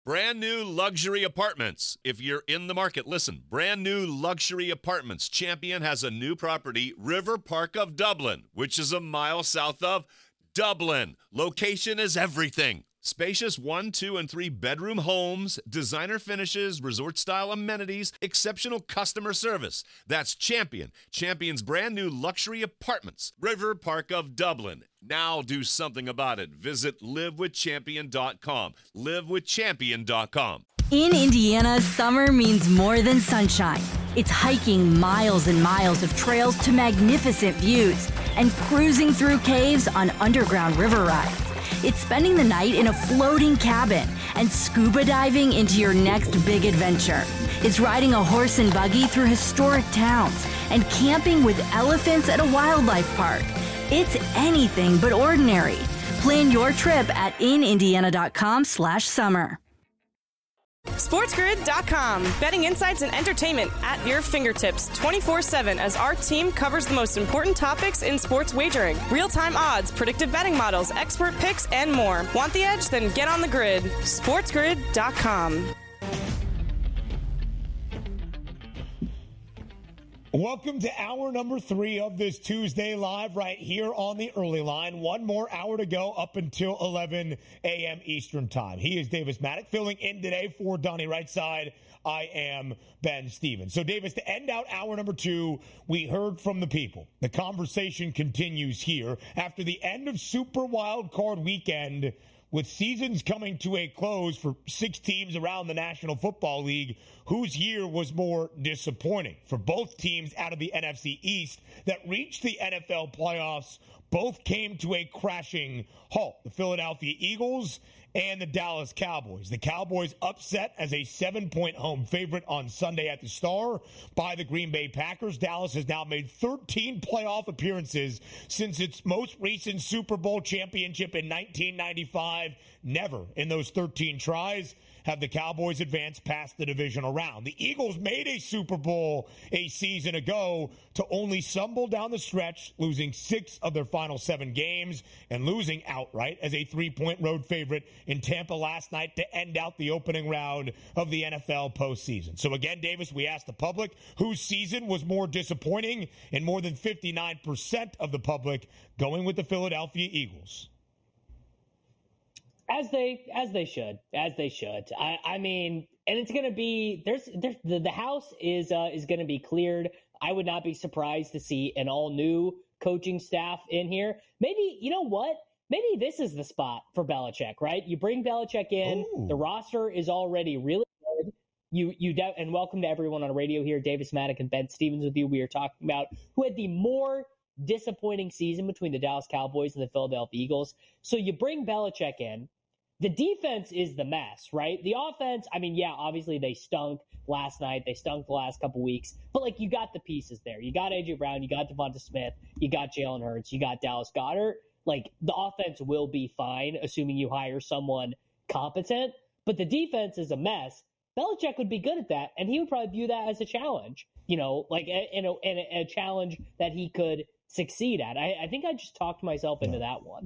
Brand new luxury apartments. If you're in the market, listen. Brand new luxury apartments. Champion has a new property, River Park of Dublin, which is a mile south of Dublin. Location is everything. Spacious 1, 2, and 3 bedroom homes, designer finishes, resort-style amenities, exceptional customer service. That's Champion. Champion's brand new luxury apartments. River Park of Dublin. Now do something about it. Visit livewithchampion.com. Livewithchampion.com. In Indiana, summer means more than sunshine. It's hiking miles and miles of trails to magnificent views and cruising through caves on underground river rides. It's spending the night in a floating cabin and scuba diving into your next big adventure. It's riding a horse and buggy through historic towns and camping with elephants at a wildlife park. It's anything but ordinary. Plan your trip at inindiana.com/summer. SportsGrid.com. Betting insights and entertainment at your fingertips 24/7 as our team covers the most important topics in sports wagering. Real-time odds, predictive betting models, expert picks, and more. Want the edge? Then get on the grid. SportsGrid.com. Welcome to hour number 3 of this Tuesday live right here on the early line. One more hour to go up until 11 a.m. Eastern time. He is Davis Maddock filling in today for Donnie Rightside. I am Ben Stevens. So, Davis, to end out hour number 2, we heard from the people. The conversation continues here. After the end of Super Wild Card Weekend, with seasons coming to a close for 6 teams around the National Football League, whose year was more disappointing? For both teams out of the NFC East that reached the NFL playoffs, both came to a crashing halt. The Philadelphia Eagles and the Dallas Cowboys. The Cowboys upset as a 7-point home favorite on Sunday at the Star by the Green Bay Packers. Dallas has now made 13 playoff appearances since its most recent Super Bowl championship in 1995. Never in those 13 tries have the Cowboys advanced past the divisional round. The Eagles made a Super Bowl a season ago to only stumble down the stretch, losing 6 of their final 7 games and losing outright as a 3-point road favorite in Tampa last night to end out the opening round of the NFL postseason. So again, Davis, we asked the public whose season was more disappointing, and more than 59% of the public going with the Philadelphia Eagles. As they should. I mean, and it's going to be the house is going to be cleared. I would not be surprised to see an all new coaching staff in here. Maybe, you know what? Maybe this is the spot for Belichick, right? You bring Belichick in. Ooh. The roster is already really good. And welcome to everyone on radio here. Davis Maddock and Ben Stevens with you. We are talking about who had the more disappointing season between the Dallas Cowboys and the Philadelphia Eagles. So you bring Belichick in. The defense is the mess, right? The offense, I mean, yeah, obviously they stunk last night. They stunk the last couple weeks. But, like, you got the pieces there. You got A.J. Brown. You got Devonta Smith. You got Jalen Hurts. You got Dallas Goedert. Like, the offense will be fine, assuming you hire someone competent. But the defense is a mess. Belichick would be good at that, and he would probably view that as a challenge, you know, like a challenge that he could succeed at. I think I just talked myself into that one.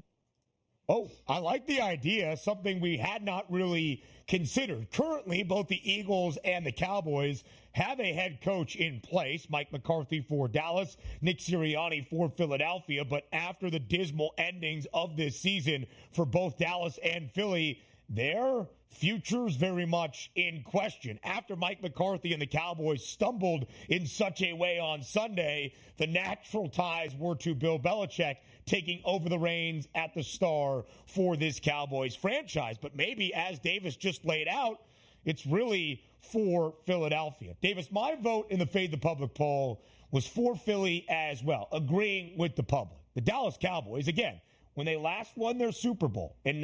Oh, I like the idea, something we had not really considered. Currently, both the Eagles and the Cowboys have a head coach in place, Mike McCarthy for Dallas, Nick Sirianni for Philadelphia. But after the dismal endings of this season for both Dallas and Philly, their future's very much in question. After Mike McCarthy and the Cowboys stumbled in such a way on Sunday, the natural ties were to Bill Belichick taking over the reins at the Star for this Cowboys franchise. But maybe, as Davis just laid out, it's really for Philadelphia. Davis, my vote in the Fade the Public poll was for Philly as well, agreeing with the public. The Dallas Cowboys, again, when they last won their Super Bowl in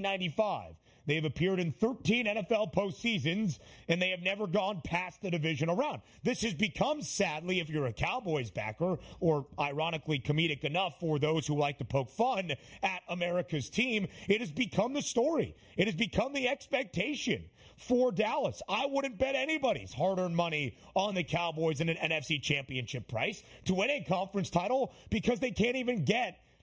1995, they have appeared in 13 NFL postseasons, and they have never gone past the divisional round. This has become, sadly, if you're a Cowboys backer, or ironically comedic enough for those who like to poke fun at America's team, it has become the story. It has become the expectation for Dallas. I wouldn't bet anybody's hard-earned money on the Cowboys in an NFC championship price to win a conference title because they can't even get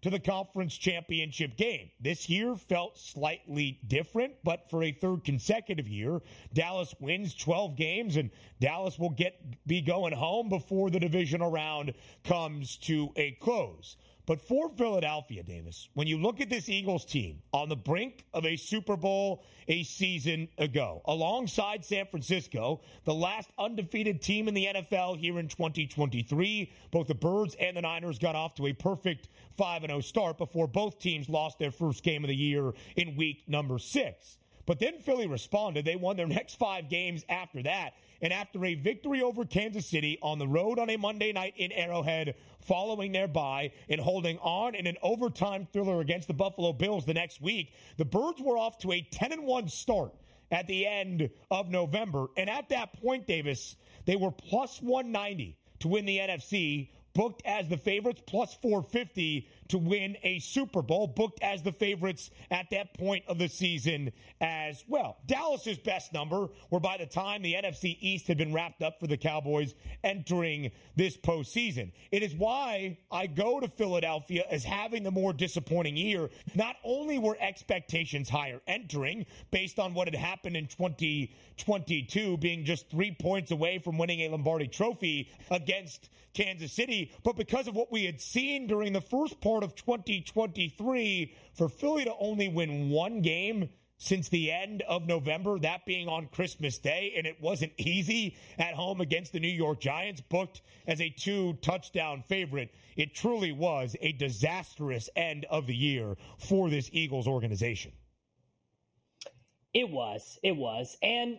to the conference championship game. This year felt slightly different, but for a third consecutive year, Dallas wins 12 games, and Dallas will be going home before the divisional round comes to a close. But for Philadelphia, Davis, when you look at this Eagles team on the brink of a Super Bowl a season ago, alongside San Francisco, the last undefeated team in the NFL here in 2023, both the Birds and the Niners got off to a perfect 5-0 start before both teams lost their first game of the year in week number 6. But then Philly responded. They won their next 5 games after that. And after a victory over Kansas City on the road on a Monday night in Arrowhead, following their bye and holding on in an overtime thriller against the Buffalo Bills the next week, the Birds were off to a 10-1 start at the end of November. And at that point, Davis, they were plus 190 to win the NFC, booked as the favorites, plus 450 to win a Super Bowl, booked as the favorites at that point of the season as well. Dallas's best number were by the time the NFC East had been wrapped up for the Cowboys entering this postseason. It is why I go to Philadelphia as having the more disappointing year. Not only were expectations higher entering based on what had happened in 2022, being just 3 points away from winning a Lombardi Trophy against Kansas City, but because of what we had seen during the first part of 2023, for Philly to only win 1 game since the end of November, that being on Christmas Day, and it wasn't easy at home against the New York Giants, booked as a 2-touchdown favorite. It truly was a disastrous end of the year for this Eagles organization. It was. And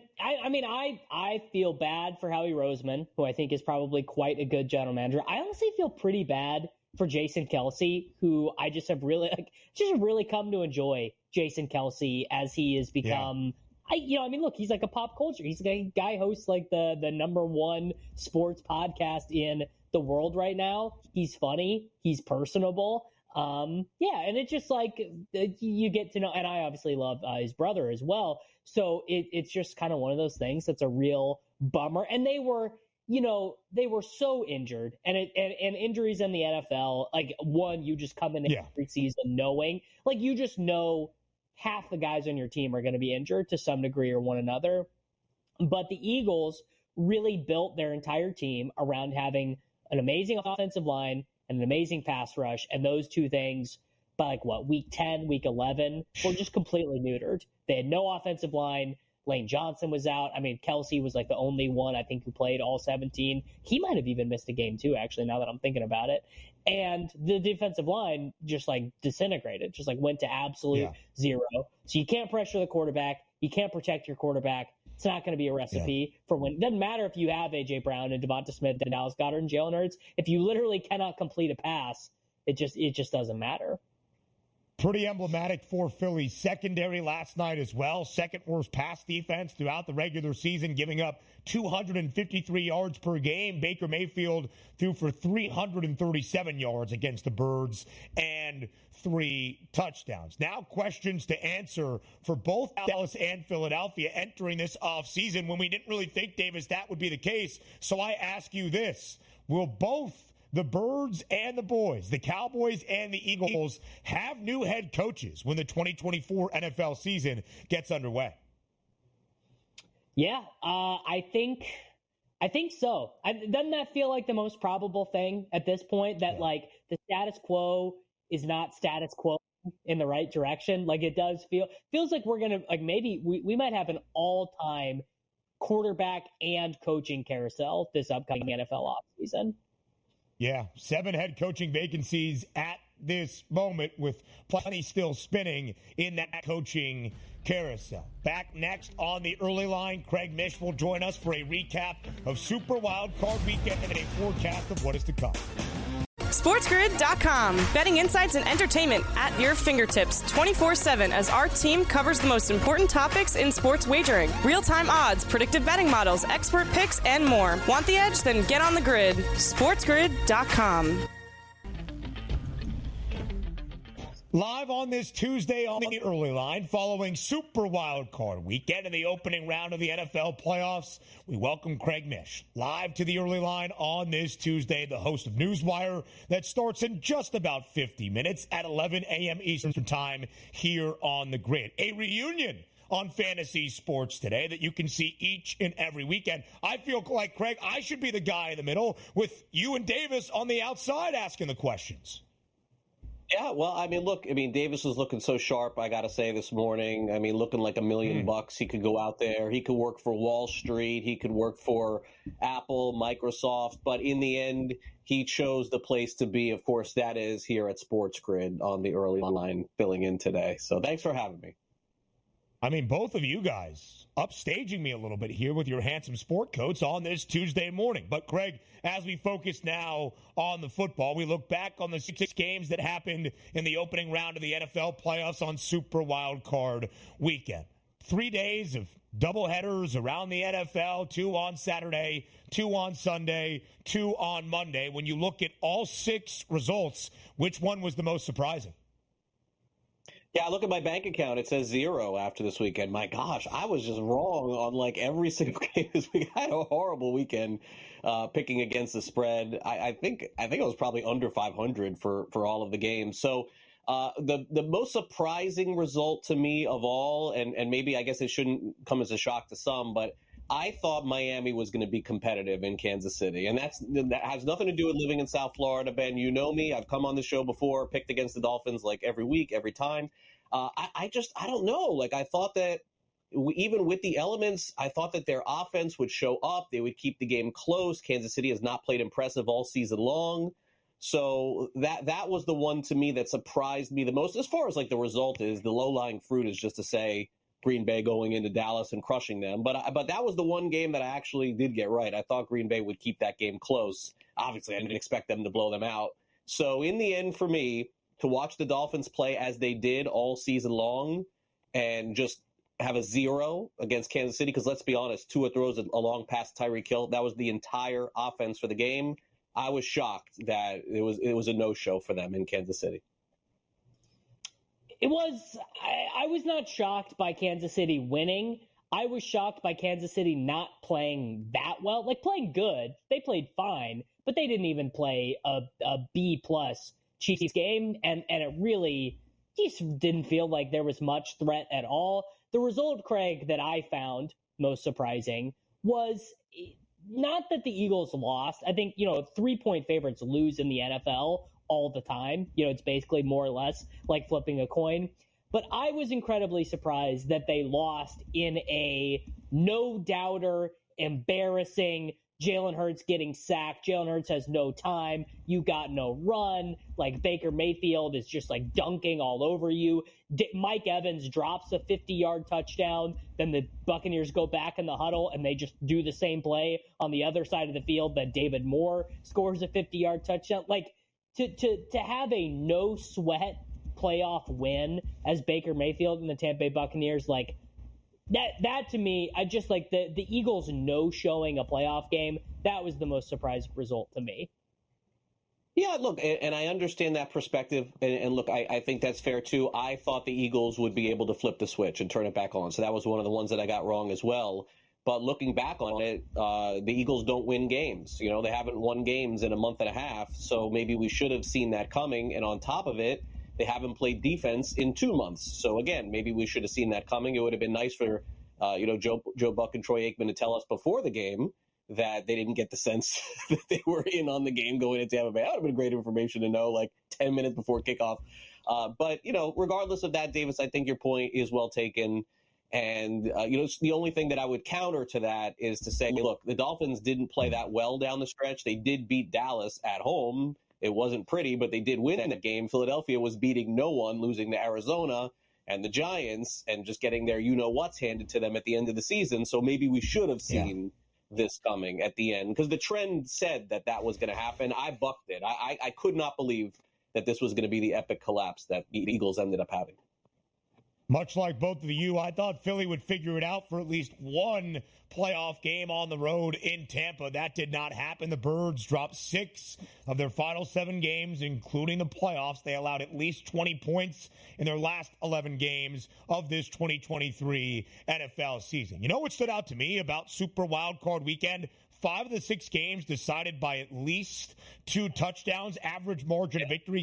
I feel bad for Howie Roseman, who I think is probably quite a good general manager. I honestly feel pretty bad for Jason Kelce, who I just have really come to enjoy Jason Kelce as he has become. Yeah. Look, he's like a pop culture. He's a guy hosts like the number 1 sports podcast in the world right now. He's funny. He's personable. And it's just like you get to know, and I obviously love his brother as well. So it's just kind of one of those things that's a real bummer. And they were so injured, and injuries in the NFL, like you just come into every season knowing, like you just know half the guys on your team are going to be injured to some degree or one another. But the Eagles really built their entire team around having an amazing offensive line and an amazing pass rush, and those two things by week 10, week 11 were just completely neutered. They had no offensive line. Lane Johnson was out. Kelce was like the only one I think who played all 17. He might have even missed a game too, actually, now that I'm thinking about it. And the defensive line just disintegrated, just went to absolute zero. So you can't pressure the quarterback. You can't protect your quarterback. It's not going to be a recipe for when. It doesn't matter if you have A.J. Brown and Devonta Smith and Dallas Goedert and Jalen Hurts. If you literally cannot complete a pass, it just doesn't matter. Pretty emblematic for Philly's secondary last night as well. Second worst pass defense throughout the regular season, giving up 253 yards per game. Baker Mayfield threw for 337 yards against the Birds and 3 touchdowns. Now questions to answer for both Dallas and Philadelphia entering this offseason when we didn't really think, Davis, that would be the case. So I ask you this. Will both the Birds and the Boys, the Cowboys and the Eagles, have new head coaches when the 2024 NFL season gets underway? Yeah, I think so. Doesn't that feel like the most probable thing at this point, that the status quo is not status quo in the right direction? It does feels like we're going to, maybe we might have an all-time quarterback and coaching carousel this upcoming NFL offseason. Yeah, 7 head coaching vacancies at this moment, with plenty still spinning in that coaching carousel. Back next on the early line, Craig Mish will join us for a recap of Super Wild Card Weekend and a forecast of what is to come. SportsGrid.com. Betting insights and entertainment at your fingertips 24/7 as our team covers the most important topics in sports wagering. Real-time odds, predictive betting models, expert picks, and more. Want the edge? Then get on the grid. SportsGrid.com. Live on this Tuesday on the early line, following Super Wild Card Weekend in the opening round of the NFL playoffs, we welcome Craig Mish live to the early line on this Tuesday, the host of Newswire that starts in just about 50 minutes at 11 a.m. Eastern Time here on the Grid. A reunion on fantasy sports today that you can see each and every weekend. I feel like, Craig, I should be the guy in the middle with you and Davis on the outside asking the questions. Yeah, well, Davis was looking so sharp, I got to say, this morning. I mean, looking like $1 million bucks. He could go out there. He could work for Wall Street. He could work for Apple, Microsoft. But in the end, he chose the place to be. Of course, that is here at Sports Grid on the early line filling in today. So thanks for having me. I mean, both of you guys upstaging me a little bit here with your handsome sport coats on this Tuesday morning. But, Craig, as we focus now on the football, we look back on the 6 games that happened in the opening round of the NFL playoffs on Super Wild Card Weekend. 3 days of doubleheaders around the NFL, 2 on Saturday, 2 on Sunday, 2 on Monday. When you look at all 6 results, which one was the most surprising? Yeah, I look at my bank account. It says 0 after this weekend. My gosh, I was just wrong on like every single game this week. I had a horrible weekend picking against the spread. I think I was probably under 500 for all of the games. So the most surprising result to me of all, and maybe I guess it shouldn't come as a shock to some, but I thought Miami was going to be competitive in Kansas City. And that has nothing to do with living in South Florida, Ben. You know me. I've come on the show before, picked against the Dolphins like every week, every time. I don't know. Like, I thought that even with the elements, I thought that their offense would show up. They would keep the game close. Kansas City has not played impressive all season long. So that was the one to me that surprised me the most. As far as like the result is, the low-lying fruit is just to say Green Bay going into Dallas and crushing them. But that was the one game that I actually did get right. I thought Green Bay would keep that game close. Obviously, I didn't expect them to blow them out. So in the end, for me, to watch the Dolphins play as they did all season long and just have a 0 against Kansas City, because let's be honest, Tua throws a long pass to Tyreek Hill. That was the entire offense for the game. I was shocked that it was a no-show for them in Kansas City. It was. I was not shocked by Kansas City winning. I was shocked by Kansas City not playing that well. Like, playing good. They played fine, but they didn't even play a B-plus Chiefs game, and it really just didn't feel like there was much threat at all. The result, Craig, that I found most surprising was not that the Eagles lost. I think, 3-point favorites lose in the NFL all the time. It's basically more or less like flipping a coin. But I was incredibly surprised that they lost in a no-doubter, embarrassing, Jalen Hurts getting sacked. Jalen Hurts has no time. You got no run. Like, Baker Mayfield is just like dunking all over you. Mike Evans drops a 50-yard touchdown. Then the Buccaneers go back in the huddle and they just do the same play on the other side of the field. That David Moore scores a 50-yard touchdown. Like, to have a no sweat playoff win as Baker Mayfield and the Tampa Bay Buccaneers, like, That to me, I just like the Eagles no showing a playoff game. That was the most surprising result to me. Yeah, look, and I understand that perspective. And look, I think that's fair too. I thought the Eagles would be able to flip the switch and turn it back on. So that was one of the ones that I got wrong as well. But looking back on it, the Eagles don't win games. They haven't won games in a month and a half. So maybe we should have seen that coming. And on top of it, they haven't played defense in 2 months. So, again, maybe we should have seen that coming. It would have been nice for, Joe Buck and Troy Aikman to tell us before the game that they didn't get the sense that they were in on the game going into Tampa Bay. That would have been great information to know, like 10 minutes before kickoff. But, regardless of that, Davis, I think your point is well taken. And, the only thing that I would counter to that is to say, look, the Dolphins didn't play that well down the stretch. They did beat Dallas at home. It wasn't pretty, but they did win that game. Philadelphia was beating no one, losing to Arizona and the Giants, and just getting their you-know-what's handed to them at the end of the season. So maybe we should have seen this coming at the end, because the trend said that was going to happen. I bucked it. I could not believe that this was going to be the epic collapse that the Eagles ended up having. Much like both of you, I thought Philly would figure it out for at least one playoff game on the road in Tampa. That did not happen. The Birds dropped 6 of their final 7 games, including the playoffs. They allowed at least 20 points in their last 11 games of this 2023 NFL season. You know what stood out to me about Super Wildcard Weekend? 5 of the 6 games decided by at least 2 touchdowns. Average margin of victory,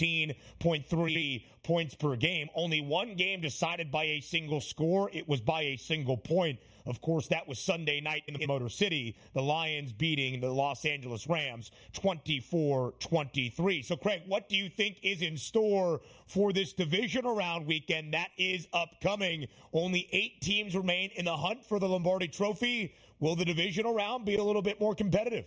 17.3 points per game. Only 1 game decided by a single score. It was by a single point. Of course, that was Sunday night in the Motor City, the Lions beating the Los Angeles Rams 24-23. So, Craig, what do you think is in store for this divisional round weekend that is upcoming? Only 8 teams remain in the hunt for the Lombardi Trophy. Will the divisional round be a little bit more competitive?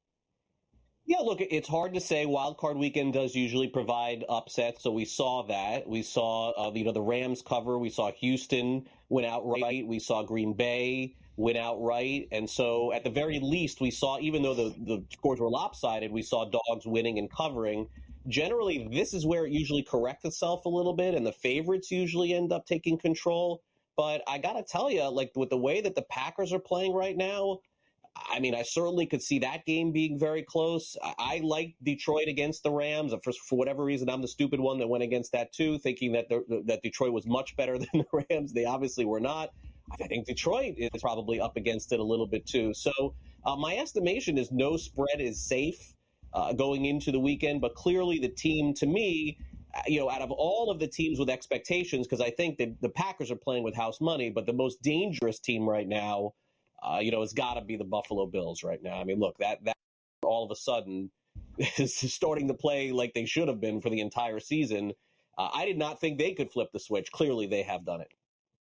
Yeah, look, it's hard to say. Wild Card Weekend does usually provide upsets, so we saw that. We saw, the Rams cover. We saw Houston win outright. We saw Green Bay win outright. And so, at the very least, we saw, even though the scores were lopsided, we saw dogs winning and covering. Generally, this is where it usually corrects itself a little bit, and the favorites usually end up taking control. But I got to tell you, like, with the way that the Packers are playing right now, I mean, I certainly could see that game being very close. I like Detroit against the Rams. For whatever reason, I'm the stupid one that went against that too, thinking that that Detroit was much better than the Rams. They obviously were not. I think Detroit is probably up against it a little bit too. So my estimation is no spread is safe going into the weekend. But clearly the team, to me, out of all of the teams with expectations, because I think that the Packers are playing with house money, but the most dangerous team right now, has got to be the Buffalo Bills right now. I mean, look, that all of a sudden is starting to play like they should have been for the entire season. I did not think they could flip the switch. Clearly, they have done it.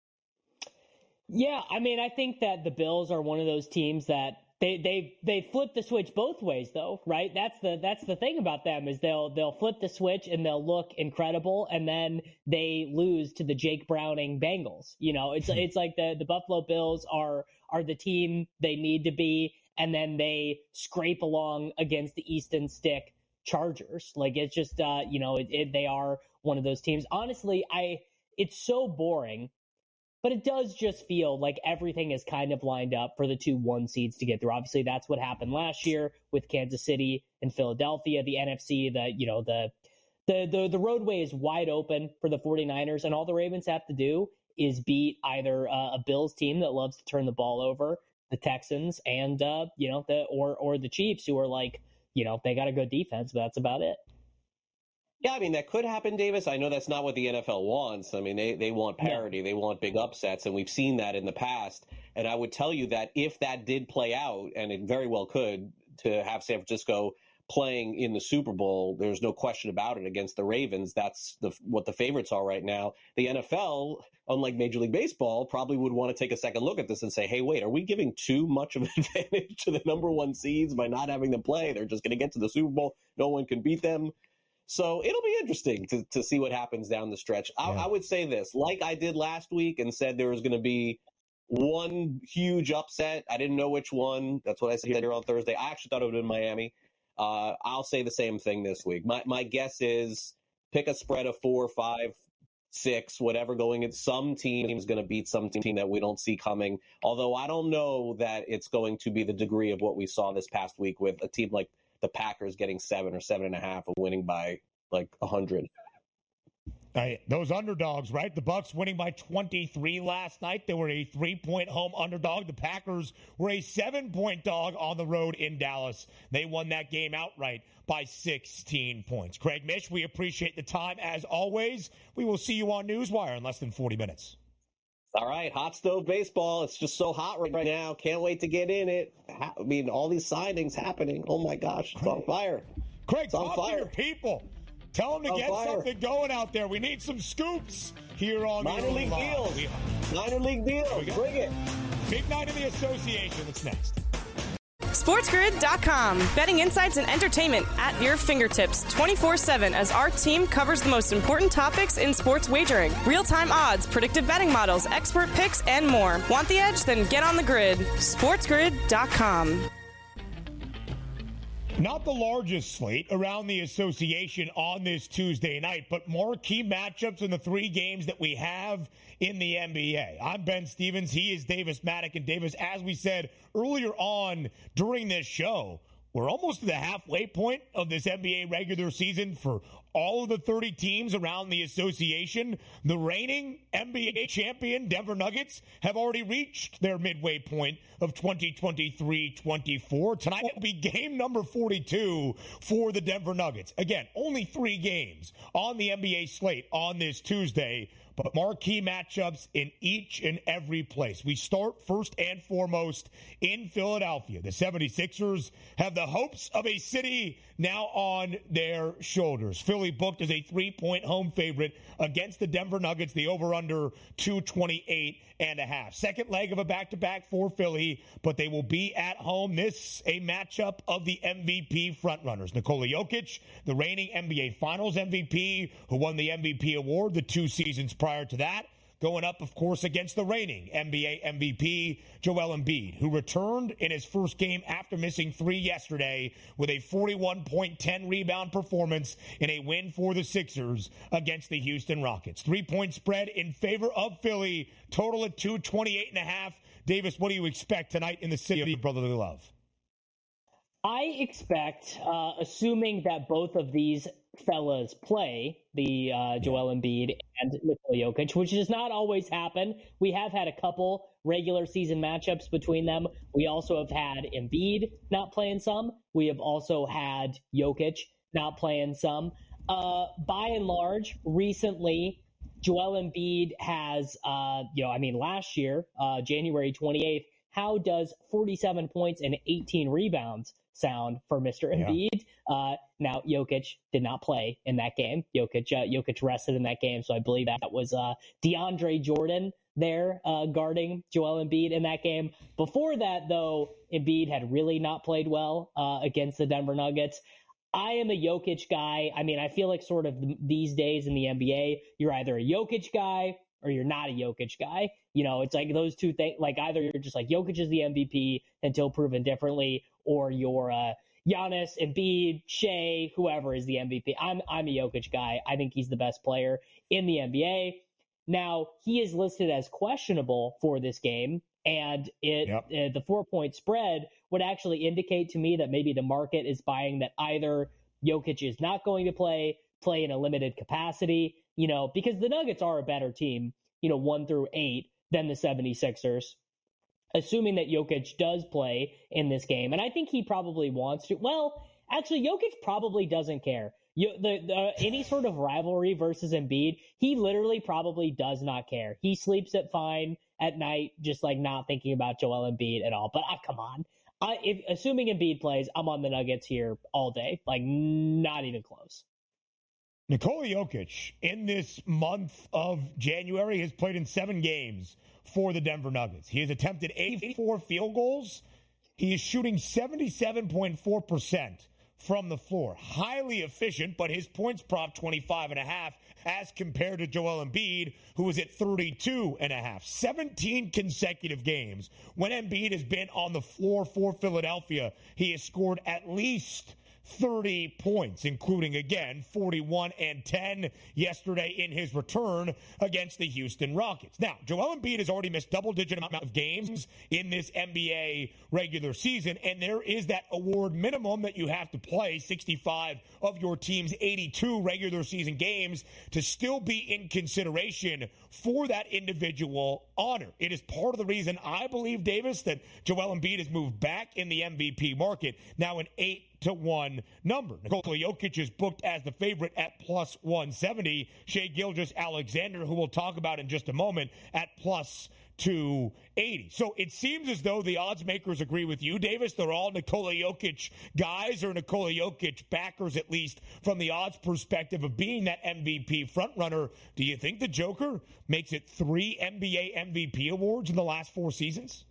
Yeah, I mean, I think that the Bills are one of those teams that they flip the switch both ways, though, right? That's the thing about them is they'll flip the switch and they'll look incredible, and then they lose to the Jake Browning Bengals. It's like the Buffalo Bills are the team they need to be, and then they scrape along against the Easton Stick Chargers. Like, it's just they are one of those teams. Honestly, it's so boring. But it does just feel like everything is kind of lined up for the 2 1 seeds to get through. Obviously, that's what happened last year with Kansas City and Philadelphia. The NFC, the roadway is wide open for the 49ers, and all the Ravens have to do is beat either a Bills team that loves to turn the ball over, the Texans, and or the Chiefs, who are like, they got a good defense, but that's about it. Yeah, I mean, that could happen, Davis. I know that's not what the NFL wants. I mean, they want parity. Yeah. They want big upsets, and we've seen that in the past. And I would tell you that if that did play out, and it very well could, to have San Francisco playing in the Super Bowl, there's no question about it, against the Ravens. That's what the favorites are right now. The NFL, unlike Major League Baseball, probably would want to take a second look at this and say, hey, wait, are we giving too much of an advantage to the number 1 seeds by not having them play? They're just going to get to the Super Bowl. No one can beat them. So it'll be interesting to see what happens down the stretch. I would say this, like I did last week and said there was going to be one huge upset. I didn't know which one. That's what I said here on Thursday. I actually thought it would have been Miami. I'll say the same thing this week. My guess is pick a spread of 4, 5, 6, whatever going in. Some team is going to beat some team that we don't see coming. Although I don't know that it's going to be the degree of what we saw this past week with a team like the Packers getting 7 or 7.5 and winning by like 100. Those underdogs, right? The Bucs winning by 23 last night. They were a 3-point home underdog. The Packers were a 7-point dog on the road in Dallas. They won that game outright by 16 points. Craig Mish, we appreciate the time as always. We will see you on Newswire in less than 40 minutes. All right, hot stove baseball. It's just so hot right now. Can't wait to get in it. I mean, all these signings happening. Oh, my gosh. It's on fire. Craig, talk to your people. Tell them to get something going out there. We need some scoops here on Minor League deals. Minor League deals. Bring it. Big night in the association. What's next? SportsGrid.com. Betting insights and entertainment at your fingertips 24/7 as our team covers the most important topics in sports wagering. Real-time odds, predictive betting models, expert picks, and more. Want the edge? Then get on the grid. SportsGrid.com. Not the largest slate around the association on this Tuesday night, but marquee matchups in the 3 games that we have in the NBA. I'm Ben Stevens. He is Davis Maddock. And Davis, as we said earlier on during this show, we're almost to the halfway point of this NBA regular season for all of the 30 teams around the association. The reigning NBA champion Denver Nuggets have already reached their midway point of 2023-24. Tonight will be game number 42 for the Denver Nuggets. Again, only 3 games on the NBA slate on this Tuesday, but marquee matchups in each and every place. We start first and foremost in Philadelphia. The 76ers have the hopes of a city now on their shoulders. Philly booked as a 3-point home favorite against the Denver Nuggets, the over-under 228.5. Second leg of a back-to-back for Philly, but they will be at home. This a matchup of the MVP frontrunners. Nikola Jokic, the reigning NBA Finals MVP, who won the MVP award the 2 seasons prior to that, going up, of course, against the reigning NBA MVP, Joel Embiid, who returned in his first game after missing 3 yesterday with a 41.10 rebound performance in a win for the Sixers against the Houston Rockets. 3-point spread in favor of Philly, total at 228.5. Davis, what do you expect tonight in the city of brotherly love? I expect, assuming that both of these fellas play, the Joel Embiid and Nikola Jokic, which does not always happen. We have had a couple regular season matchups between them. We also have had Embiid not playing some. We have also had Jokic not playing some. By and large, recently, Joel Embiid has, last year, January 28th, how does 47 points and 18 rebounds sound for Mr. Embiid? Now, Jokic did not play in that game. Jokic rested in that game, so I believe that was DeAndre Jordan there guarding Joel Embiid in that game. Before that, though, Embiid had really not played well against the Denver Nuggets. I am a Jokic guy. I mean, I feel like sort of these days in the NBA, you're either a Jokic guy or you're not a Jokic guy. You know, it's like those two things, like either you're just like Jokic is the MVP until proven differently, or you're Giannis, Embiid, Shea, whoever is the MVP. I'm a Jokic guy. I think he's the best player in the NBA. Now, he is listed as questionable for this game, and the 4-point spread would actually indicate to me that maybe the market is buying that either Jokic is not going to play in a limited capacity, you know, because the Nuggets are a better team, 1 through 8 than the 76ers. Assuming that Jokic does play in this game, and I think he probably wants to. Well, actually, Jokic probably doesn't care. Any sort of rivalry versus Embiid, he literally probably does not care. He sleeps fine at night, just like not thinking about Joel Embiid at all. But come on. Assuming Embiid plays, I'm on the Nuggets here all day. Like, not even close. Nikola Jokic, in this month of January, has played in 7 games for the Denver Nuggets. He has attempted 84 field goals. He is shooting 77.4% from the floor. Highly efficient, but his points prop 25.5 as compared to Joel Embiid, who is at 32.5. 17 consecutive games. When Embiid has been on the floor for Philadelphia, he has scored at least 30 points, including, again, 41 and 10 yesterday in his return against the Houston Rockets. Now, Joel Embiid has already missed double-digit amount of games in this NBA regular season, and there is that award minimum that you have to play, 65 of your team's 82 regular season games, to still be in consideration for that individual honor. It is part of the reason I believe, Davis, that Joel Embiid has moved back in the MVP market, now an 8-1 number. Nikola Jokic is booked as the favorite at plus 170. Shai Gilgeous-Alexander, who we'll talk about in just a moment, at plus 280. So it seems as though the odds makers agree with you, Davis. They're all Nikola Jokic guys, or Nikola Jokic backers, at least from the odds perspective of being that MVP frontrunner. Do you think the Joker makes it 3 NBA MVP awards in the last 4 seasons?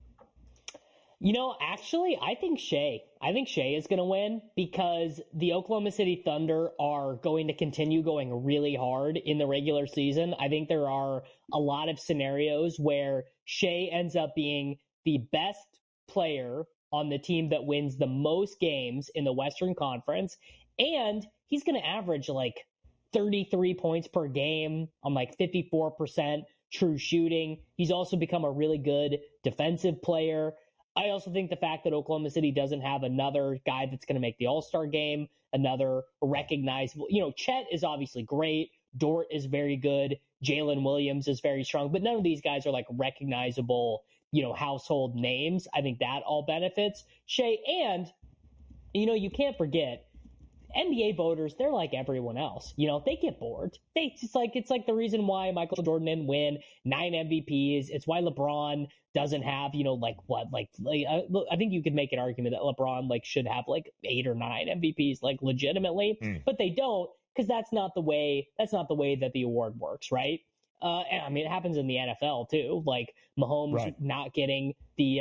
Actually, I think Shea is going to win, because the Oklahoma City Thunder are going to continue going really hard in the regular season. I think there are a lot of scenarios where Shea ends up being the best player on the team that wins the most games in the Western Conference. And he's going to average like 33 points per game on like 54% true shooting. He's also become a really good defensive player. I also think the fact that Oklahoma City doesn't have another guy that's going to make the All-Star game, another recognizable, Chet is obviously great. Dort is very good. Jalen Williams is very strong, but none of these guys are like recognizable, household names. I think that all benefits Shai. And, you can't forget NBA voters, they're like everyone else. They get bored. It's like the reason why Michael Jordan didn't win 9 MVPs. It's why LeBron doesn't have, I think you could make an argument that LeBron should have 8 or 9 MVPs, legitimately, but they don't, because that's not the way that the award works, right? And I mean, it happens in the NFL too. Like Mahomes not getting the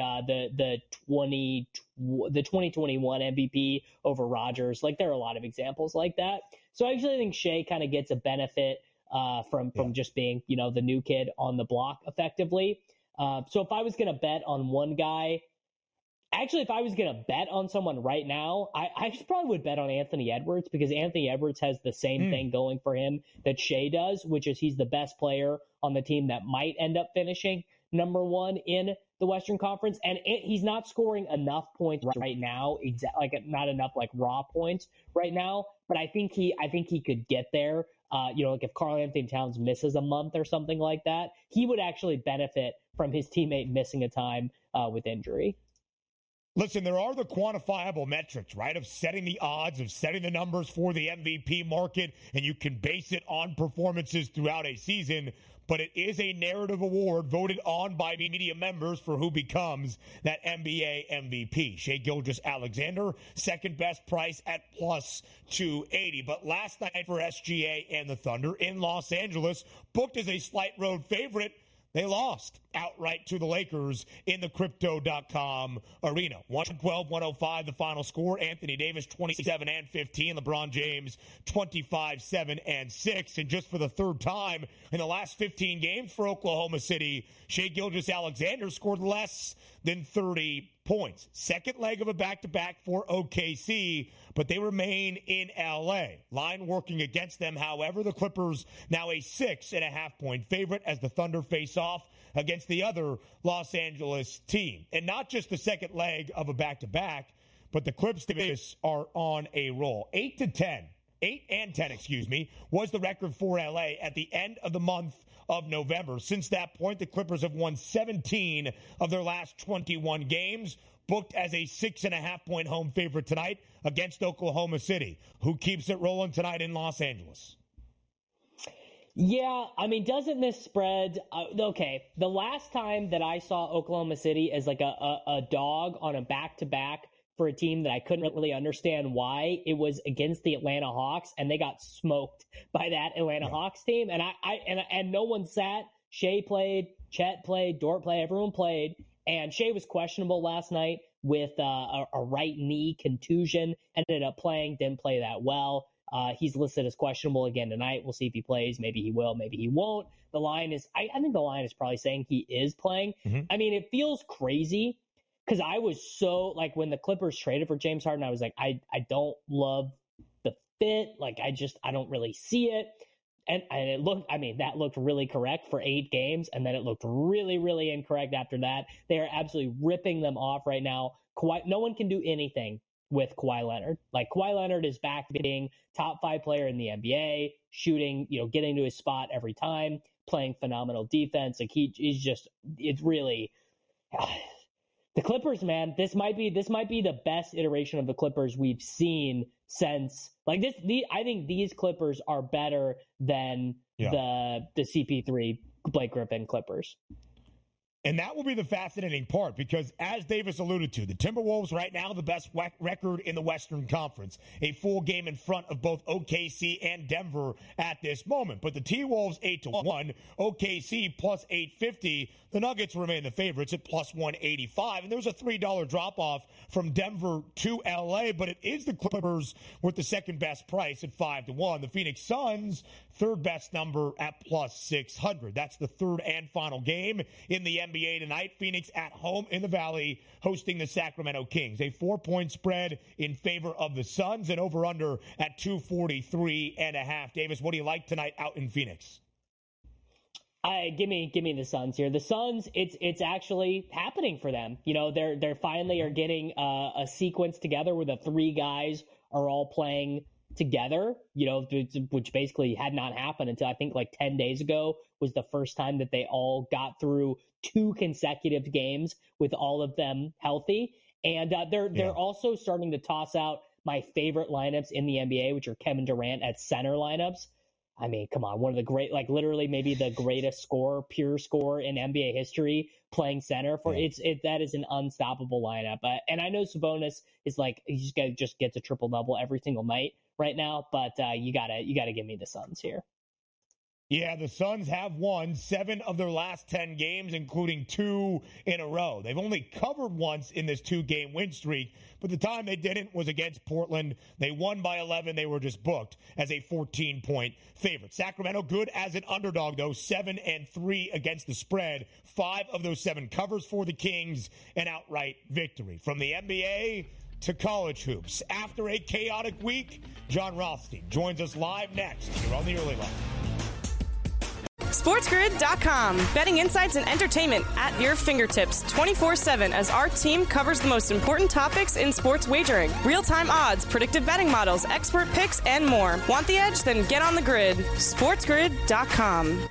2021 MVP over Rodgers. There are a lot of examples like that. So I actually think Shai kind of gets a benefit from just being, the new kid on the block effectively. So if I was going to bet on one guy, actually, if I was going to bet on someone right now, I probably would bet on Anthony Edwards, because Anthony Edwards has the same thing going for him that Shai does, which is he's the best player on the team that might end up finishing number 1 in the Western Conference. And he's not scoring enough points right now, not enough raw points right now. But I think he could get there. If Karl Anthony Towns misses a month or something like that, he would actually benefit from his teammate missing a time with injury. Listen, there are the quantifiable metrics, right, of setting the odds, of setting the numbers for the MVP market, and you can base it on performances throughout a season, but it is a narrative award voted on by media members for who becomes that NBA MVP. Shai Gilgeous-Alexander, second best price at plus 280. But last night for SGA and the Thunder in Los Angeles, booked as a slight road favorite, they lost outright to the Lakers in the Crypto.com arena. 112-105 the final score. Anthony Davis 27 and 15. LeBron James 25, 7 and 6. And just for the third time in the last 15 games for Oklahoma City, Shai Gilgeous-Alexander scored less than 30 points. Second leg of a back-to-back for OKC, but they remain in L.A. Line working against them. However, the Clippers now a 6.5-point favorite as the Thunder face off against the other Los Angeles team. And not just the second leg of a back-to-back, but the Clips are on a roll. 8 and 10, was the record for L.A. at the end of the month of November. Since that point, the Clippers have won 17 of their last 21 games, booked as a 6.5-point home favorite tonight against Oklahoma City, who keeps it rolling tonight in Los Angeles. Yeah, I mean, doesn't this spread? Okay, the last time that I saw Oklahoma City as a dog on a back-to-back for a team that I couldn't really understand why, it was against the Atlanta Hawks, and they got smoked by that Atlanta Hawks team. And and no one sat. Shai played, Chet played, Dort played, everyone played, and Shai was questionable last night with a right knee contusion. Ended up playing, didn't play that well. He's listed as questionable again tonight. We'll see if he plays. Maybe he will, maybe he won't. The line is, I think the line is probably saying he is playing. I mean, it feels crazy, because I was so, when the Clippers traded for James Harden, I was like, I don't love the fit. I don't really see it. And it looked, that looked really correct for 8 games. And then it looked really, really incorrect after that. They are absolutely ripping them off right now. No one can do anything with Kawhi Leonard. Kawhi Leonard is back to being top 5 player in the NBA, shooting, getting to his spot every time, playing phenomenal defense. It's really... The Clippers, man, this might be the best iteration of the Clippers we've seen since I think these Clippers are better than the CP3 Blake Griffin Clippers. And that will be the fascinating part, because as Davis alluded to, the Timberwolves right now the best record in the Western Conference, a full game in front of both OKC and Denver at this moment. But the T-Wolves 8-1, OKC plus 850. The Nuggets remain the favorites at plus 185. And there's a $3 drop-off from Denver to L.A., but it is the Clippers with the second best price at 5-1. The Phoenix Suns, third best number at plus 600. That's the third and final game in the NBA tonight. Phoenix at home in the Valley hosting the Sacramento Kings. A 4-point spread in favor of the Suns and over-under at 243.5. Davis, what do you like tonight out in Phoenix? Give me the Suns here. The Suns, it's actually happening for them. You know, they're finally are getting a sequence together where the three guys are all playing together, you know, which basically had not happened until I think like 10 days ago was the first time that they all got through 2 consecutive games with all of them healthy. And they're also starting to toss out my favorite lineups in the NBA, which are Kevin Durant at center lineups. I mean, come on, one of the great, like literally maybe the greatest pure scorer in NBA history playing center for that is an unstoppable lineup. And I know Sabonis is like, he just gets a triple double every single night right now, but you gotta give me the Suns here. Yeah, the Suns have won 7 of their last 10 games, including 2 in a row. They've only covered once in this 2-game win streak, but the time they didn't was against Portland. They won by 11. They were just booked as a 14-point favorite. Sacramento good as an underdog, though, 7-3 against the spread. 5 of those 7 covers for the Kings, an outright victory. From the NBA to college hoops. After a chaotic week, Jon Rothstein joins us live next here on the Early Line. SportsGrid.com. Betting insights and entertainment at your fingertips 24/7 as our team covers the most important topics in sports wagering. Real-time odds, predictive betting models, expert picks, and more. Want the edge? Then get on the grid. SportsGrid.com.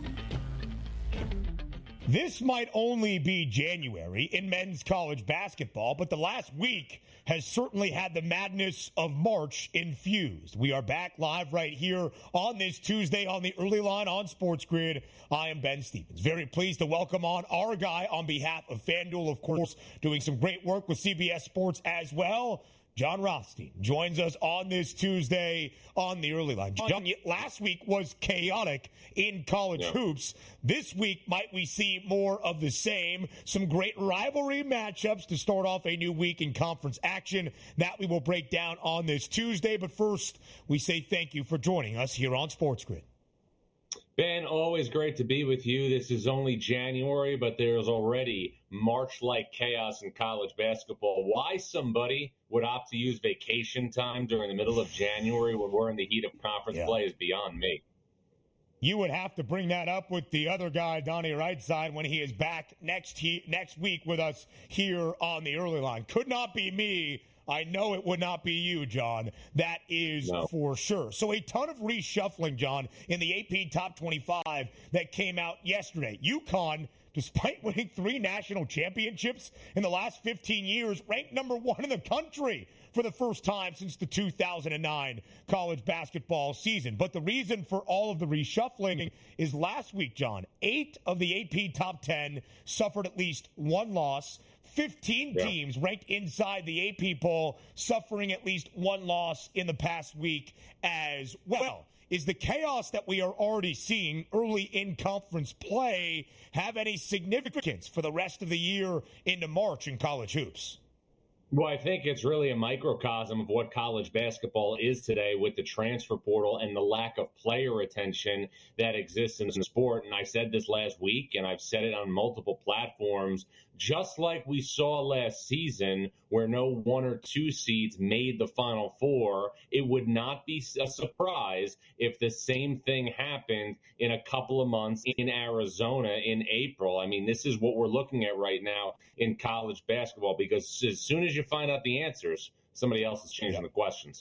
This might only be January in men's college basketball, but the last week has certainly had the madness of March infused. We are back live right here on this Tuesday on the Early Line on Sports Grid. I am Ben Stevens. Very pleased to welcome on our guy on behalf of FanDuel, of course, doing some great work with CBS Sports as well. Jon Rothstein joins us on this Tuesday on the Early Line. John, last week was chaotic in college hoops. This week, might we see more of the same? Some great rivalry matchups to start off a new week in conference action that we will break down on this Tuesday. But first, we say thank you for joining us here on Sports Grid. Ben, always great to be with you. This is only January, but there's already March-like chaos in college basketball. Why somebody would opt to use vacation time during the middle of January when we're in the heat of conference play is beyond me. You would have to bring that up with the other guy, Donnie Rightside, when he is back next week with us here on the Early Line. Could not be me. I know it would not be you, John. That is for sure. So a ton of reshuffling, John, in the AP Top 25 that came out yesterday. UConn, despite winning 3 national championships in the last 15 years, ranked number 1 in the country for the first time since the 2009 college basketball season. But the reason for all of the reshuffling is last week, John, 8 of the AP Top 10 suffered at least 1 loss. 15 teams ranked inside the AP poll suffering at least 1 loss in the past week as well. Is the chaos that we are already seeing early in conference play have any significance for the rest of the year into March in college hoops? Well, I think it's really a microcosm of what college basketball is today with the transfer portal and the lack of player attention that exists in the sport. And I said this last week, and I've said it on multiple platforms, just like we saw last season where no 1 or 2 seeds made the Final Four, it would not be a surprise if the same thing happened in a couple of months in Arizona in April. I mean, this is what we're looking at right now in college basketball, because as soon as you find out the answers, somebody else is changing the questions.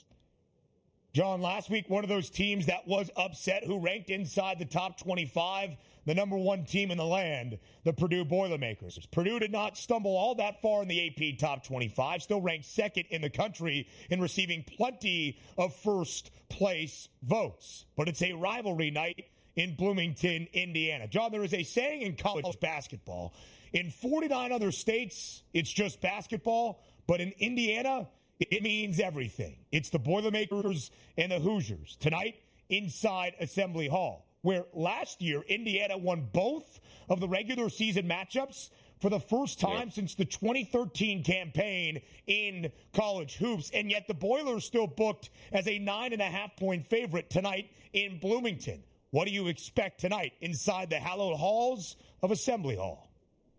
John, last week, one of those teams that was upset who ranked inside the top 25, the number 1 team in the land, the Purdue Boilermakers. Purdue did not stumble all that far in the AP top 25, still ranked 2nd in the country in receiving plenty of first place votes. But it's a rivalry night in Bloomington, Indiana. John, there is a saying in college basketball. In 49 other states, it's just basketball, but in Indiana, it means everything. It's the Boilermakers and the Hoosiers tonight inside Assembly Hall, where last year Indiana won both of the regular season matchups for the first time since the 2013 campaign in college hoops, and yet the Boilers still booked as a 9.5-point favorite tonight in Bloomington. What do you expect tonight inside the hallowed halls of Assembly Hall?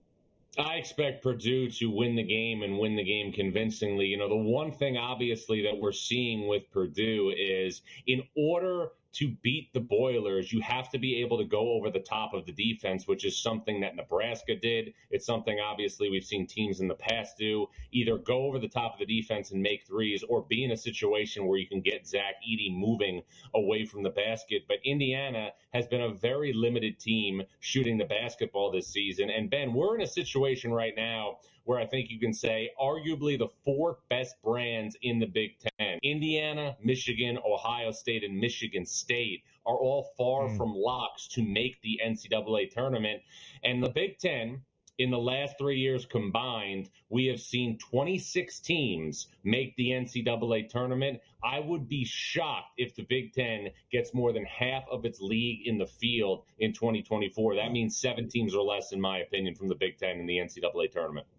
I expect Purdue to win the game and win the game convincingly. You know, the one thing obviously that we're seeing with Purdue is in order to beat the Boilers, you have to be able to go over the top of the defense, which is something that Nebraska did. It's something obviously we've seen teams in the past do, either go over the top of the defense and make threes or be in a situation where you can get Zach Edey moving away from the basket. But Indiana has been a very limited team shooting the basketball this season. And Ben, we're in a situation right now where I think you can say arguably the four best brands in the Big Ten, Indiana, Michigan, Ohio State, and Michigan State, are all far from locks to make the NCAA tournament. And the Big Ten, in the last 3 years combined, we have seen 26 teams make the NCAA tournament. I would be shocked if the Big Ten gets more than half of its league in the field in 2024. That means 7 teams or less, in my opinion, from the Big Ten in the NCAA tournament.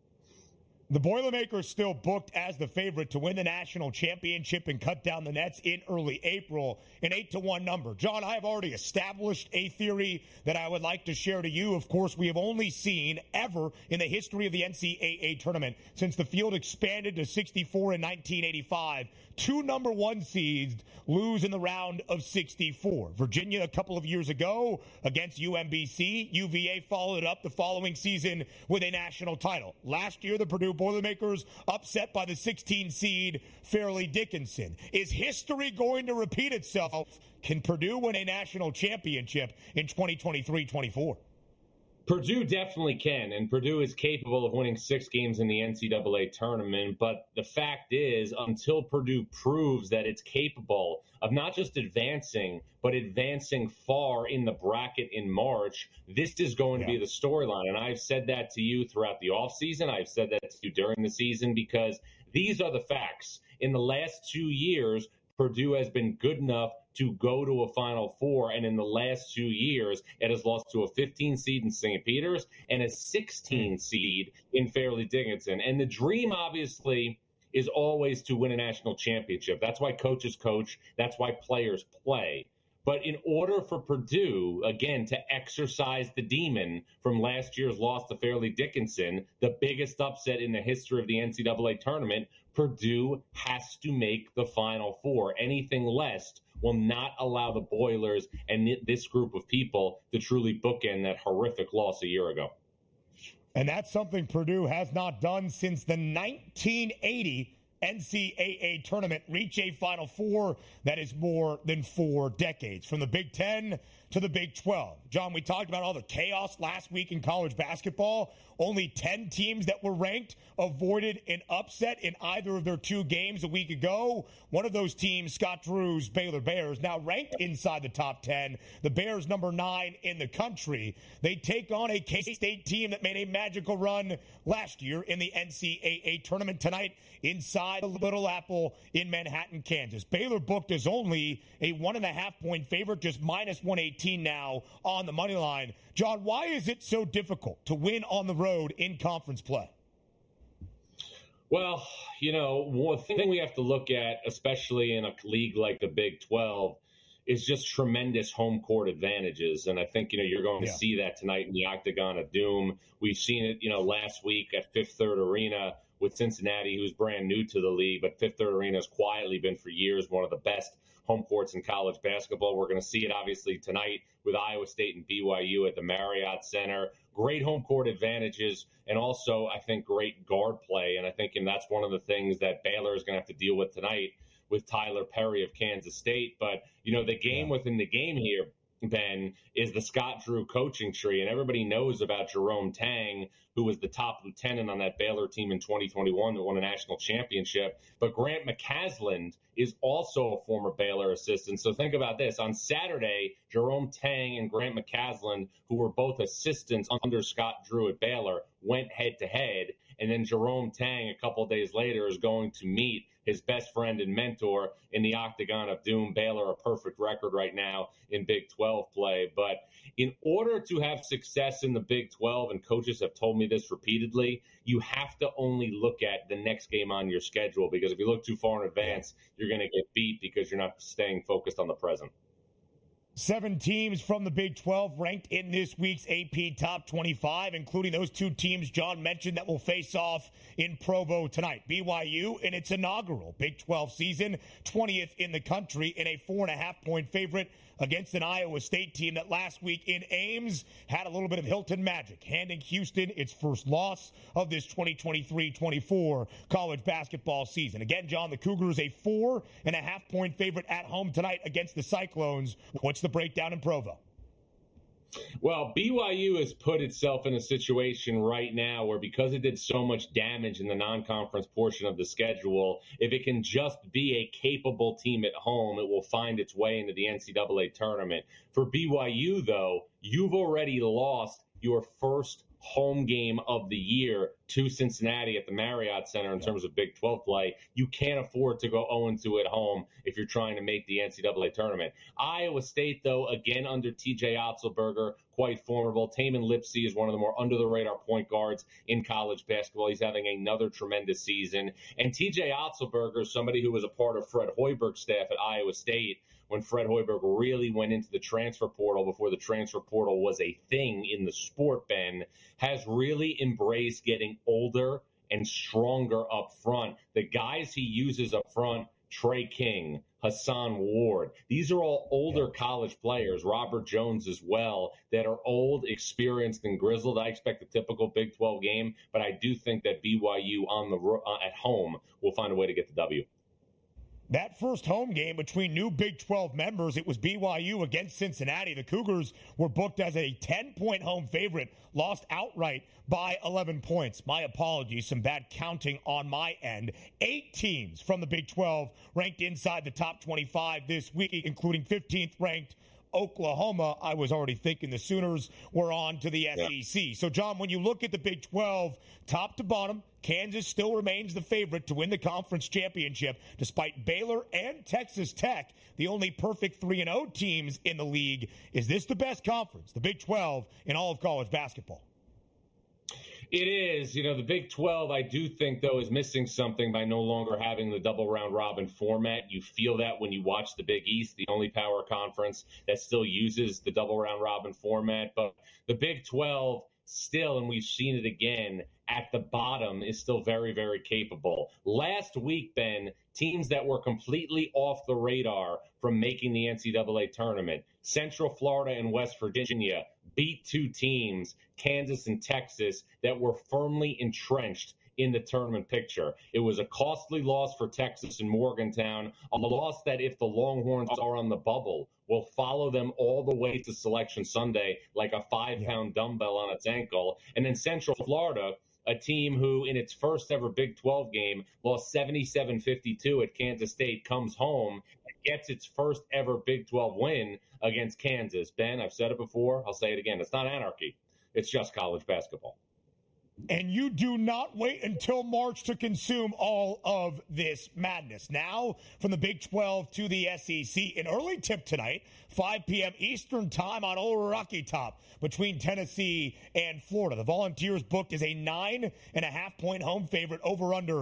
The Boilermakers still booked as the favorite to win the national championship and cut down the nets in early April, an 8-1 number. John, I have already established a theory that I would like to share to you. Of course, we have only seen ever in the history of the NCAA tournament, since the field expanded to 64 in 1985, 2 number 1 seeds lose in the round of 64. Virginia a couple of years ago against UMBC. UVA followed it up the following season with a national title. Last year, the Purdue Boilermakers upset by the 16 seed Fairleigh Dickinson. Is history going to repeat itself? Can Purdue win a national championship in 2023-24? Purdue definitely can, and Purdue is capable of winning 6 games in the NCAA tournament. But the fact is, until Purdue proves that it's capable of not just advancing, but advancing far in the bracket in March, this is going to be the storyline. And I've said that to you throughout the offseason. I've said that to you during the season, because these are the facts. In the last 2 years, Purdue has been good enough to go to a Final Four, and in the last 2 years, it has lost to a 15 seed in St. Peter's and a 16 seed in Fairleigh Dickinson. And the dream, obviously, is always to win a national championship. That's why coaches coach. That's why players play. But in order for Purdue, again, to exercise the demon from last year's loss to Fairleigh Dickinson, the biggest upset in the history of the NCAA tournament, Purdue has to make the Final Four. Anything less will not allow the Boilers and this group of people to truly bookend that horrific loss a year ago. And that's something Purdue has not done since the 1980 NCAA tournament, reach a Final Four that is more than 4 decades. From the Big Ten to the Big 12. John, we talked about all the chaos last week in college basketball. Only 10 teams that were ranked avoided an upset in either of their 2 games a week ago. One of those teams, Scott Drew's Baylor Bears, now ranked inside the top 10. The Bears, number 9 in the country. They take on a K-State team that made a magical run last year in the NCAA tournament tonight inside the Little Apple in Manhattan, Kansas. Baylor booked as only a 1.5-point favorite, just minus 118 now on the money line. John, why is it so difficult to win on the road in conference play? Well, you know, one thing we have to look at, especially in a league like the Big 12, is just tremendous home court advantages. And I think, you know, you're going to see that tonight in the Octagon of Doom. We've seen it, you know, last week at Fifth Third Arena with Cincinnati, who's brand new to the league. But Fifth Third Arena has quietly been for years one of the best home courts in college basketball. We're going to see it, obviously, tonight with Iowa State and BYU at the Marriott Center. Great home court advantages, and also, I think, great guard play. And I think that's one of the things that Baylor is going to have to deal with tonight with Tyler Perry of Kansas State. But, you know, the game within the game here, Ben, is the Scott Drew coaching tree. And everybody knows about Jerome Tang, who was the top lieutenant on that Baylor team in 2021 that won a national championship. But Grant McCasland is also a former Baylor assistant. So think about this. On Saturday, Jerome Tang and Grant McCasland, who were both assistants under Scott Drew at Baylor, went head-to-head. And then Jerome Tang, a couple of days later, is going to meet his best friend and mentor in the Octagon of Doom. Baylor, a perfect record right now in Big 12 play. But in order to have success in the Big 12, and coaches have told me this repeatedly, you have to only look at the next game on your schedule, because if you look too far in advance, you're going to get beat because you're not staying focused on the present. 7 teams from the Big 12 ranked in this week's AP Top 25, including those 2 teams John mentioned that will face off in Provo tonight. BYU in its inaugural Big 12 season, 20th in the country, in a 4.5-point favorite against an Iowa State team that last week in Ames had a little bit of Hilton magic, handing Houston its first loss of this 2023-24 college basketball season. Again, John, the Cougars a 4.5-point favorite at home tonight against the Cyclones. What's the breakdown in Provo? Well, BYU has put itself in a situation right now where, because it did so much damage in the non-conference portion of the schedule, if it can just be a capable team at home, it will find its way into the NCAA tournament. For BYU, though, you've already lost your first home game of the year to Cincinnati at the Marriott Center in terms of Big 12 play. You can't afford to go 0-2 at home if you're trying to make the NCAA tournament. Iowa State, though, again under TJ Otzelberger, quite formidable. Tamin Lipsey is one of the more under-the-radar point guards in college basketball. He's having another tremendous season. And TJ Otzelberger is somebody who was a part of Fred Hoiberg's staff at Iowa State when Fred Hoiberg really went into the transfer portal before the transfer portal was a thing in the sport, Ben, has really embraced getting older and stronger up front. The guys he uses up front, Trey King, Hassan Ward, these are all older college players, Robert Jones as well, that are old, experienced, and grizzled. I expect a typical Big 12 game, but I do think that BYU at home will find a way to get the W. That first home game between new Big 12 members, it was BYU against Cincinnati. The Cougars were booked as a 10-point home favorite, lost outright by 11 points. My apologies, some bad counting on my end. 8 teams from the Big 12 ranked inside the top 25 this week, including 15th ranked Oklahoma. I was already thinking the Sooners were on to the SEC. So, John, when you look at the Big 12, top to bottom, Kansas still remains the favorite to win the conference championship, despite Baylor and Texas Tech, the only perfect 3-0 teams in the league. Is this the best conference, the Big 12, in all of college basketball? It is. You know, the Big 12, I do think, though, is missing something by no longer having the double round robin format. You feel that when you watch the Big East, the only power conference that still uses the double round robin format. But the Big 12 still, and we've seen it again, at the bottom is still very, very capable. Last week, Ben, teams that were completely off the radar from making the NCAA tournament, Central Florida and West Virginia, beat 2 teams, Kansas and Texas, that were firmly entrenched in the tournament picture. It was a costly loss for Texas and Morgantown, a loss that, if the Longhorns are on the bubble, will follow them all the way to Selection Sunday like a 5-pound dumbbell on its ankle. And then Central Florida, a team who in its first ever Big 12 game lost 77-52 at Kansas State, comes home and gets its first ever Big 12 win against Kansas. Ben, I've said it before, I'll say it again. It's not anarchy. It's just college basketball. And you do not wait until March to consume all of this madness. Now, from the Big 12 to the SEC, an early tip tonight, 5 p.m. Eastern time on Old Rocky Top between Tennessee and Florida. The Volunteers booked as a 9.5-point home favorite, over under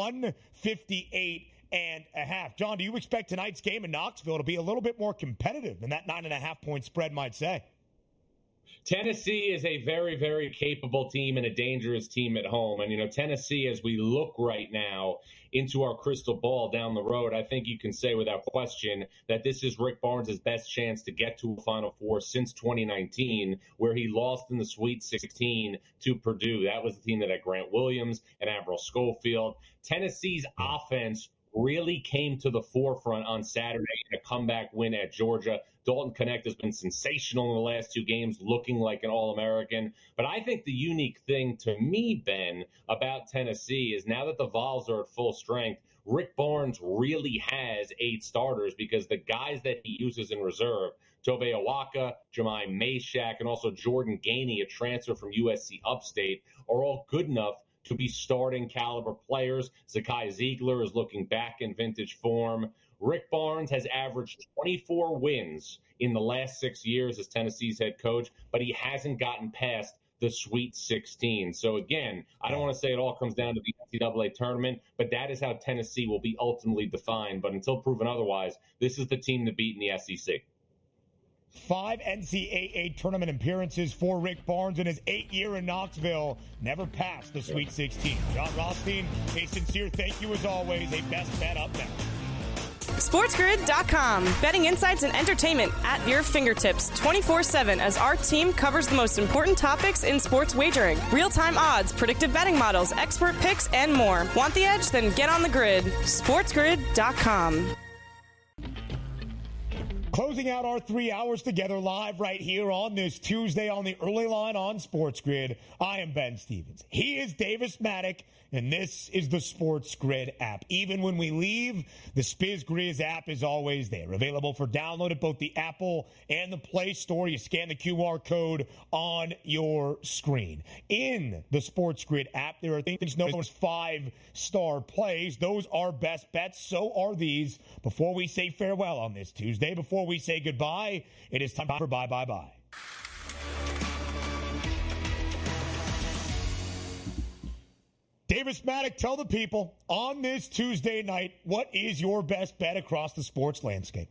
158.5. John, do you expect tonight's game in Knoxville to be a little bit more competitive than that 9.5-point spread might say? Tennessee is a very, very capable team and a dangerous team at home. And, you know, Tennessee, as we look right now into our crystal ball down the road, I think you can say without question that this is Rick Barnes' best chance to get to a Final Four since 2019, where he lost in the Sweet 16 to Purdue. That was the team that had Grant Williams and Admiral Schofield. Tennessee's offense really came to the forefront on Saturday in a comeback win at Georgia. Dalton Knecht has been sensational in the last 2 games, looking like an All-American. But I think the unique thing to me, Ben, about Tennessee is now that the Vols are at full strength, Rick Barnes really has 8 starters, because the guys that he uses in reserve, Tobe Awaka, Jemai Meshack, and also Jordan Gainey, a transfer from USC Upstate, are all good enough to be starting caliber players. Zakai Ziegler is looking back in vintage form. Rick Barnes has averaged 24 wins in the last 6 years as Tennessee's head coach, but he hasn't gotten past the Sweet 16. So again, I don't want to say it all comes down to the NCAA tournament, but that is how Tennessee will be ultimately defined. But until proven otherwise, this is the team to beat in the SEC. 5 NCAA tournament appearances for Rick Barnes in his 8th year in Knoxville. Never passed the Sweet 16. John Rothstein, a sincere thank you as always. A best bet up next. SportsGrid.com. Betting insights and entertainment at your fingertips 24/7 as our team covers the most important topics in sports wagering. Real-time odds, predictive betting models, expert picks, and more. Want the edge? Then get on the grid. SportsGrid.com. Closing out our 3 hours together live right here on this Tuesday on the Early Line on Sports Grid. I am Ben Stevens. He is Davis Maddock, and this is the Sports Grid app. Even when we leave, the Spiz Grizz app is always there. Available for download at both the Apple and the Play Store. You scan the QR code on your screen. In the Sports Grid app, there are things known as 5-star plays. Those are best bets. So are these. Before we say farewell on this Tuesday, before we say goodbye, it is time for bye, bye, bye. Davis Maddock, tell the people on this Tuesday night, what is your best bet across the sports landscape?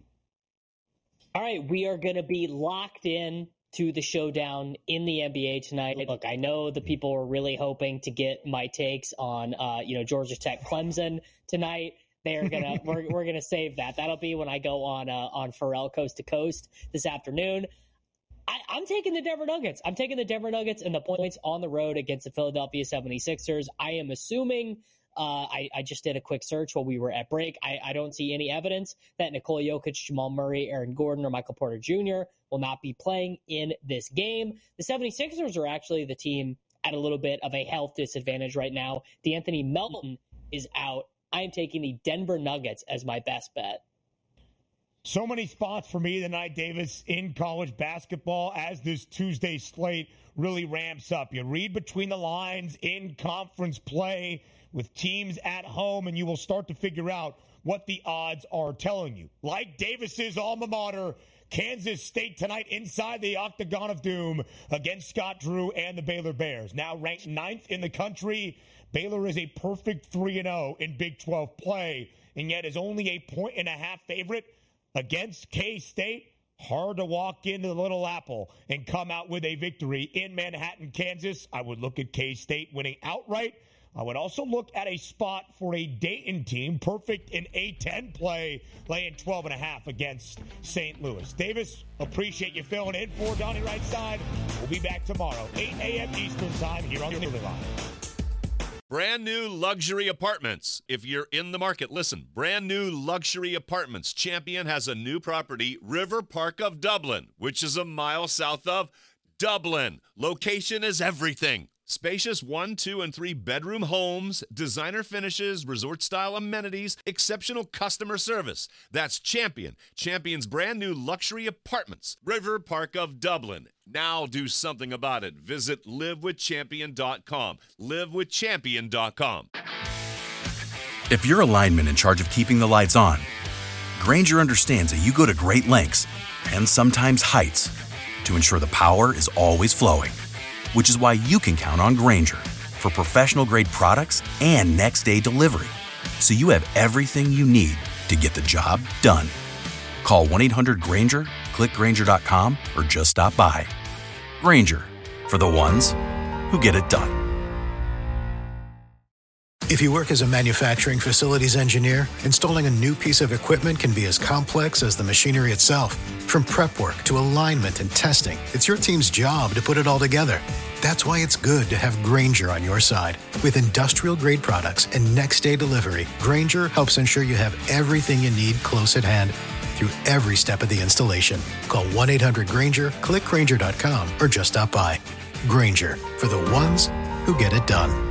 All right, we are going to be locked in to the showdown in the NBA tonight. Look, I know the people are really hoping to get my takes on, Georgia Tech Clemson tonight. They're gonna we're gonna save that. That'll be when I go on Pharrell Coast to Coast this afternoon. I'm taking the Denver Nuggets. I'm taking the Denver Nuggets and the points on the road against the Philadelphia 76ers. I am assuming, I just did a quick search while we were at break. I don't see any evidence that Nikola Jokic, Jamal Murray, Aaron Gordon, or Michael Porter Jr. will not be playing in this game. The 76ers are actually the team at a little bit of a health disadvantage right now. DeAnthony Melton is out. I am taking the Denver Nuggets as my best bet. So many spots for me tonight, Davis, in college basketball as this Tuesday slate really ramps up. You read between the lines in conference play with teams at home, and you will start to figure out what the odds are telling you. Like Davis's alma mater, Kansas State tonight inside the Octagon of Doom against Scott Drew and the Baylor Bears. Now ranked 9th in the country, Baylor is a perfect 3-0 in Big 12 play, and yet is only a 1.5 favorite against K-State. Hard to walk into the Little Apple and come out with a victory in Manhattan, Kansas. I would look at K-State winning outright. I would also look at a spot for a Dayton team, perfect in A-10 play, laying 12.5 against St. Louis. Davis, appreciate you filling in for Donnie Right Side. We'll be back tomorrow, 8 a.m. Eastern Time here on the Early Line. Brand new luxury apartments. If you're in the market, listen. Brand new luxury apartments. Champion has a new property, River Park of Dublin, which is a mile south of Dublin. Location is everything. Spacious 1, 2, and 3 bedroom homes, designer finishes, resort-style amenities, exceptional customer service. That's Champion. Champion's brand new luxury apartments, River Park of Dublin. Now do something about it. Visit livewithchampion.com. Livewithchampion.com. If you're a lineman in charge of keeping the lights on, Grainger understands that you go to great lengths and sometimes heights to ensure the power is always flowing. Which is why you can count on Grainger for professional-grade products and next-day delivery, so you have everything you need to get the job done. Call 1-800-GRAINGER, click Grainger.com, or just stop by. Grainger, for the ones who get it done. If you work as a manufacturing facilities engineer, installing a new piece of equipment can be as complex as the machinery itself. From prep work to alignment and testing, it's your team's job to put it all together. That's why it's good to have Grainger on your side. With industrial-grade products and next-day delivery, Grainger helps ensure you have everything you need close at hand through every step of the installation. Call 1-800-GRAINGER, click Grainger.com, or just stop by. Grainger, for the ones who get it done.